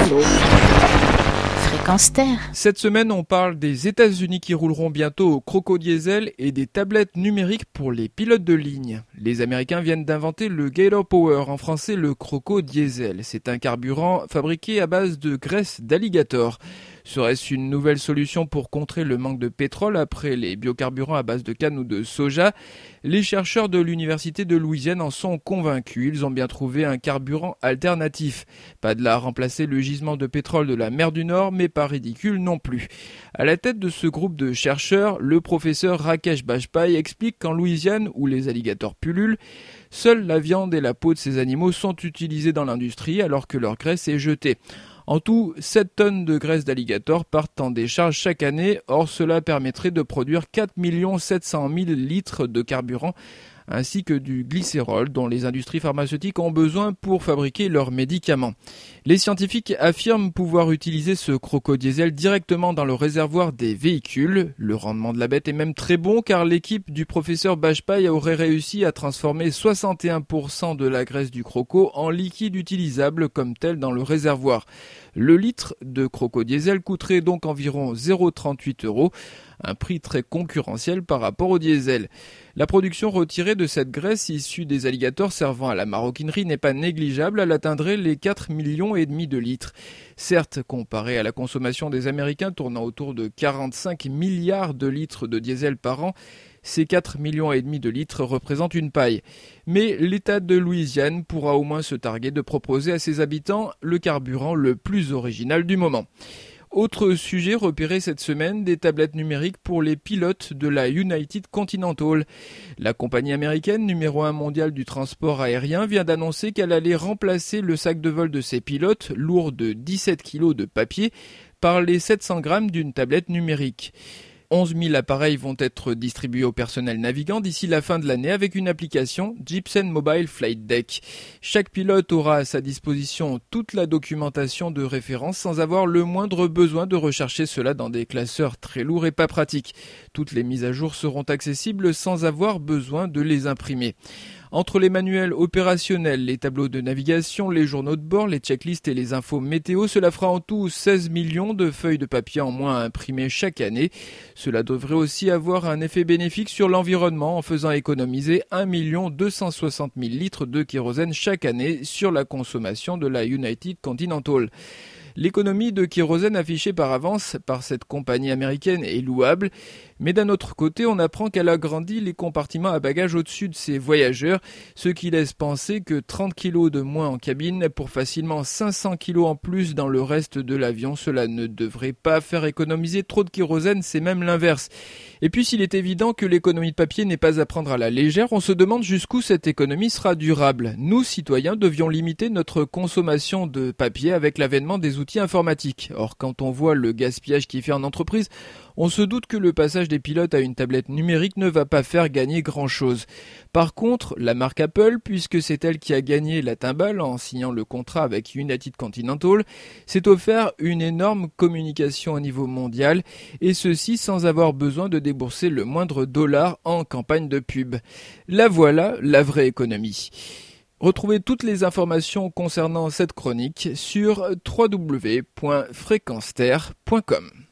l'eau. Fréquence Terre. Cette semaine, on parle des États-Unis qui rouleront bientôt au croco-diesel et des tablettes numériques pour les pilotes de ligne. Les Américains viennent d'inventer le Gator Power, en français le croco-diesel. C'est un carburant fabriqué à base de graisse d'alligator. Serait-ce une nouvelle solution pour contrer le manque de pétrole après les biocarburants à base de canne ou de soja? Les chercheurs de l'Université de Louisiane en sont convaincus. Ils ont bien trouvé un carburant alternatif. Pas de là à remplacer le gisement de pétrole de la mer du Nord, mais pas ridicule non plus. À la tête de ce groupe de chercheurs, le professeur Rakesh Bajpai explique qu'en Louisiane, où les alligators pullulent, seule la viande et la peau de ces animaux sont utilisés dans l'industrie alors que leur graisse est jetée. En tout, 7 tonnes de graisse d'alligator partent en décharge chaque année. Or, cela permettrait de produire 4 700 000 litres de carburant ainsi que du glycérol dont les industries pharmaceutiques ont besoin pour fabriquer leurs médicaments. Les scientifiques affirment pouvoir utiliser ce crocodiesel directement dans le réservoir des véhicules. Le rendement de la bête est même très bon car l'équipe du professeur Bajpai aurait réussi à transformer 61% de la graisse du croco en liquide utilisable comme tel dans le réservoir. Le litre de crocodiesel coûterait donc environ 0,38 €, un prix très concurrentiel par rapport au diesel. La production retirée de cette graisse issue des alligators servant à la maroquinerie n'est pas négligeable, elle atteindrait les 4,5 millions de litres. Certes, comparé à la consommation des Américains tournant autour de 45 milliards de litres de diesel par an, ces 4,5 millions de litres représentent une paille. Mais l'État de Louisiane pourra au moins se targuer de proposer à ses habitants le carburant le plus original du moment. Autre sujet repéré cette semaine, des tablettes numériques pour les pilotes de la United Continental. La compagnie américaine numéro 1 mondiale du transport aérien vient d'annoncer qu'elle allait remplacer le sac de vol de ses pilotes, lourd de 17 kg de papier, par les 700 grammes d'une tablette numérique. 11 000 appareils vont être distribués au personnel navigant d'ici la fin de l'année avec une application Jeepsen Mobile Flight Deck. Chaque pilote aura à sa disposition toute la documentation de référence sans avoir le moindre besoin de rechercher cela dans des classeurs très lourds et pas pratiques. Toutes les mises à jour seront accessibles sans avoir besoin de les imprimer. Entre les manuels opérationnels, les tableaux de navigation, les journaux de bord, les checklists et les infos météo, cela fera en tout 16 millions de feuilles de papier en moins à imprimer chaque année. Cela devrait aussi avoir un effet bénéfique sur l'environnement en faisant économiser 1 260 000 litres de kérosène chaque année sur la consommation de la United Continental. L'économie de kérosène affichée par avance par cette compagnie américaine est louable, mais d'un autre côté, on apprend qu'elle agrandit les compartiments à bagages au-dessus de ses voyageurs, ce qui laisse penser que 30 kg de moins en cabine pour facilement 500 kg en plus dans le reste de l'avion, cela ne devrait pas faire économiser trop de kérosène, c'est même l'inverse. Et puis s'il est évident que l'économie de papier n'est pas à prendre à la légère, on se demande jusqu'où cette économie sera durable. Nous, citoyens, devions limiter notre consommation de papier avec l'avènement des outils informatiques. Or, quand on voit le gaspillage qui est fait en entreprise, on se doute que le passage des pilotes à une tablette numérique ne va pas faire gagner grand-chose. Par contre, la marque Apple, puisque c'est elle qui a gagné la timbale en signant le contrat avec United Continental, s'est offert une énorme communication au niveau mondial, et ceci sans avoir besoin de débourser le moindre dollar en campagne de pub. La voilà, la vraie économie. Retrouvez toutes les informations concernant cette chronique sur www.fréquenceterre.com.